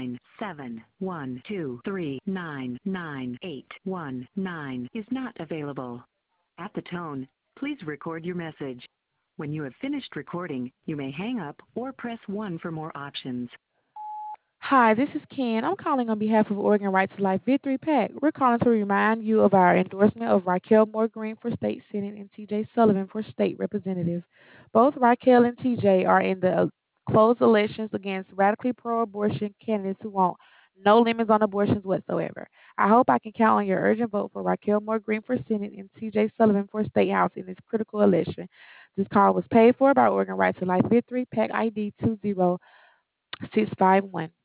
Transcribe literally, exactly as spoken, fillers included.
nine seven one two three nine nine eight one nine is not available. At the tone, please record your message. When you have finished recording, you may hang up or press one for more options. Hi, this is Ken. I'm calling on behalf of Oregon Right to Life Victory PAC. We're calling to remind you of our endorsement of Raquel Moore Green for State Senate and T J Sullivan for State Representative. Both Raquel and T J are in the uh, closed elections against radically pro-abortion candidates who want no limits on abortions whatsoever. I hope I can count on your urgent vote for Raquel Moore Green for Senate and T J Sullivan for State House in this critical election. This call was paid for by Oregon Right to Life Victory PAC I D two zero six five one.